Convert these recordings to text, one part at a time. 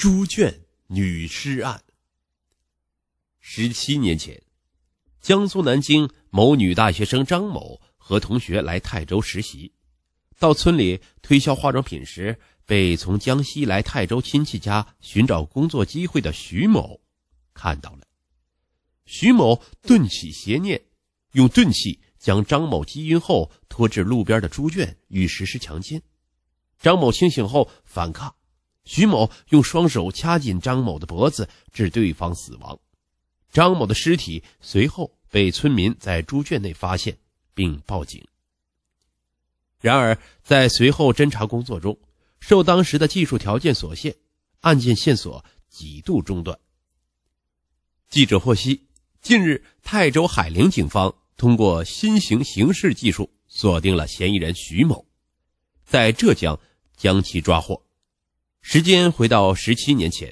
猪圈女尸案。17年前，江苏南京某女大学生张某和同学来泰州实习，到村里推销化妆品时，被从江西来泰州亲戚家寻找工作机会的徐某看到了。徐某顿起邪念，用钝器将张某击晕后拖至路边的猪圈欲实施强奸。张某清醒后反抗，徐某用双手掐紧张某的脖子，致对方死亡。张某的尸体随后被村民在猪圈内发现并报警。然而在随后侦查工作中，受当时的技术条件所限，案件线索几度中断。记者获悉，近日泰州海陵警方通过新型刑事技术锁定了嫌疑人徐某，在浙江将其抓获。时间回到17年前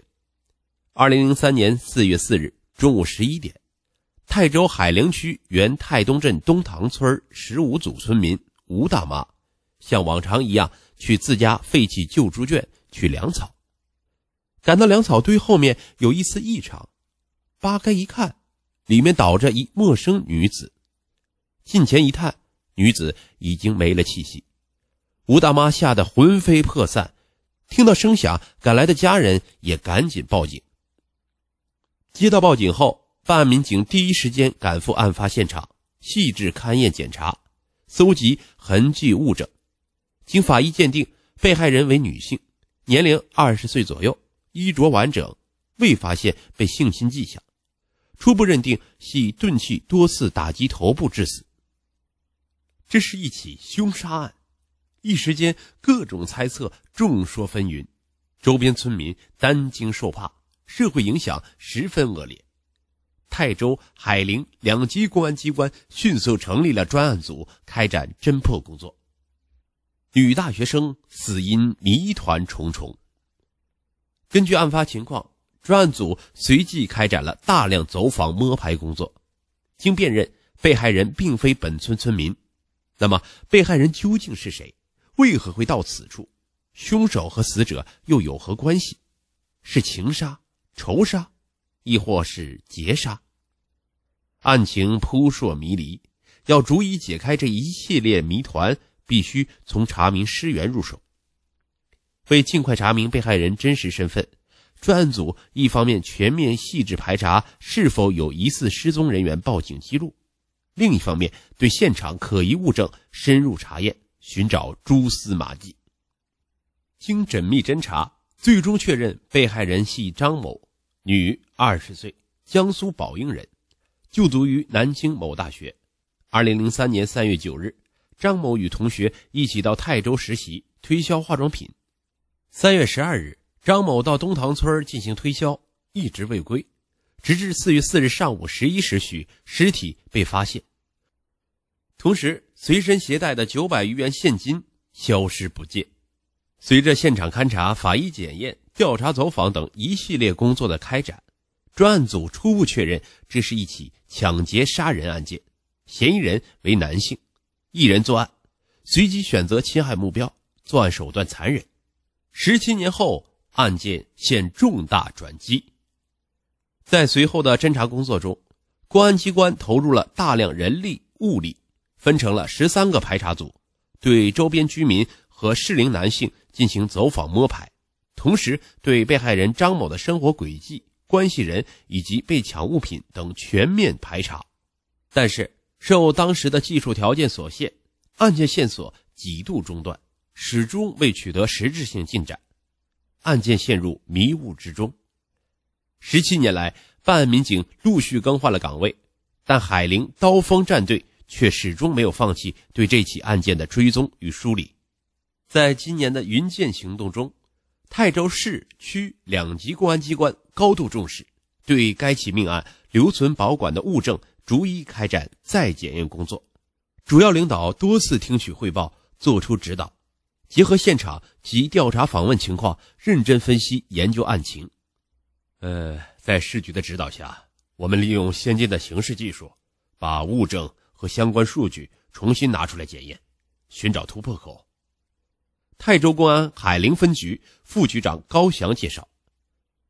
，2003年4月4日中午11点，泰州海陵区原泰东镇东塘村15组村民吴大妈像往常一样去自家废弃旧猪圈去粮草，赶到粮草堆后面有一丝异常，扒开一看，里面倒着一陌生女子。近前一探，女子已经没了气息。吴大妈吓得魂飞魄散，听到声响，赶来的家人也赶紧报警。接到报警后，办案民警第一时间赶赴案发现场，细致勘验检查，搜集痕迹物证。经法医鉴定，被害人为女性，年龄20岁左右，衣着完整，未发现被性侵迹象，初步认定系钝器多次打击头部致死。这是一起凶杀案，一时间各种猜测众说纷纭，周边村民担惊受怕，社会影响十分恶劣。泰州、海陵两级公安机关迅速成立了专案组，开展侦破工作。女大学生死因谜团重重。根据案发情况，专案组随即开展了大量走访摸排工作。经辨认，被害人并非本村村民。那么被害人究竟是谁？为何会到此处？凶手和死者又有何关系？是情杀、仇杀，亦或是劫杀？案情扑朔迷离，要逐一解开这一系列谜团，必须从查明尸源入手。为尽快查明被害人真实身份，专案组一方面全面细致排查是否有疑似失踪人员报警记录，另一方面对现场可疑物证深入查验，寻找蛛丝马迹。经缜密侦查，最终确认被害人系张某，女，20岁，江苏宝应人，就读于南京某大学。2003年3月9日，张某与同学一起到泰州实习，推销化妆品。3月12日，张某到东塘村进行推销，一直未归，直至4月4日上午11时许，尸体被发现。同时，随身携带的900余元现金消失不见。随着现场勘查、法医检验、调查走访等一系列工作的开展，专案组初步确认这是一起抢劫杀人案件，嫌疑人为男性，一人作案，随即选择侵害目标，作案手段残忍。17年后，案件现重大转机。在随后的侦查工作中，公安机关投入了大量人力物力，分成了13个排查组，对周边居民和适龄男性进行走访摸排，同时对被害人张某的生活轨迹、关系人以及被抢物品等全面排查。但是受当时的技术条件所限，案件线索几度中断，始终未取得实质性进展，案件陷入迷雾之中。17年来，办案民警陆续更换了岗位，但海陵刀锋战队却始终没有放弃对这起案件的追踪与梳理。在今年的云剑行动中，泰州市区两级公安机关高度重视，对该起命案留存保管的物证逐一开展再检验工作。主要领导多次听取汇报，作出指导，结合现场及调查访问情况，认真分析研究案情。在市局的指导下，我们利用先进的刑事技术，把物证和相关数据重新拿出来检验，寻找突破口。泰州公安海陵分局副局长高翔介绍，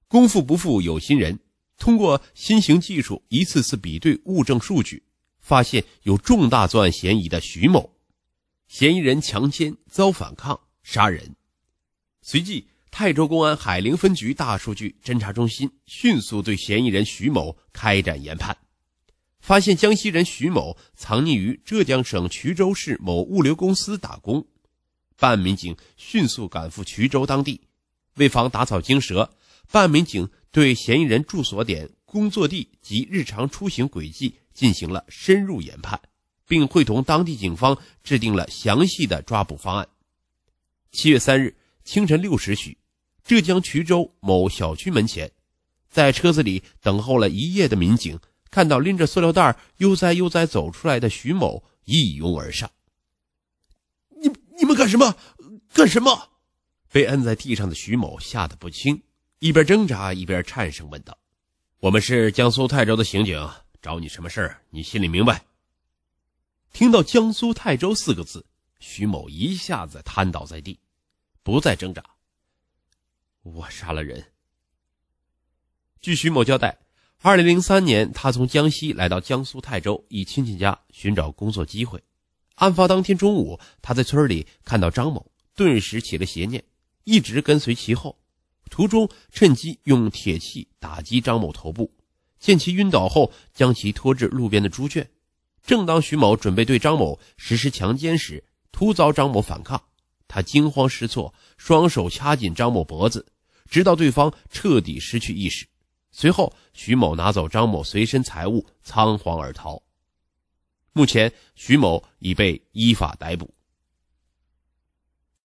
功夫不负有心人，通过新型技术一次次比对物证数据，发现有重大作案嫌疑的徐某，嫌疑人强奸遭反抗杀人。随即泰州公安海陵分局大数据侦查中心迅速对嫌疑人徐某开展研判，发现江西人徐某藏匿于浙江省衢州市某物流公司打工。办案民警迅速赶赴衢州当地，为防打草惊蛇，办案民警对嫌疑人住所点、工作地及日常出行轨迹进行了深入研判，并会同当地警方制定了详细的抓捕方案。7月3日清晨6时许，浙江衢州某小区门前，在车子里等候了一夜的民警看到拎着塑料袋悠哉悠哉走出来的徐某，一拥而上。你们干什么？干什么？被摁在地上的徐某吓得不轻，一边挣扎一边颤声问道：我们是江苏泰州的刑警，找你什么事儿？你心里明白？听到江苏泰州4个字，徐某一下子瘫倒在地，不再挣扎。我杀了人。据徐某交代，2003年他从江西来到江苏泰州，以亲戚家寻找工作机会。案发当天中午，他在村里看到张某，顿时起了邪念，一直跟随其后，途中趁机用铁器打击张某头部，见其晕倒后将其拖至路边的猪圈。正当徐某准备对张某实施强奸时，突遭张某反抗，他惊慌失措，双手掐紧张某脖子，直到对方彻底失去意识。随后徐某拿走张某随身财物，仓皇而逃。目前徐某已被依法逮捕。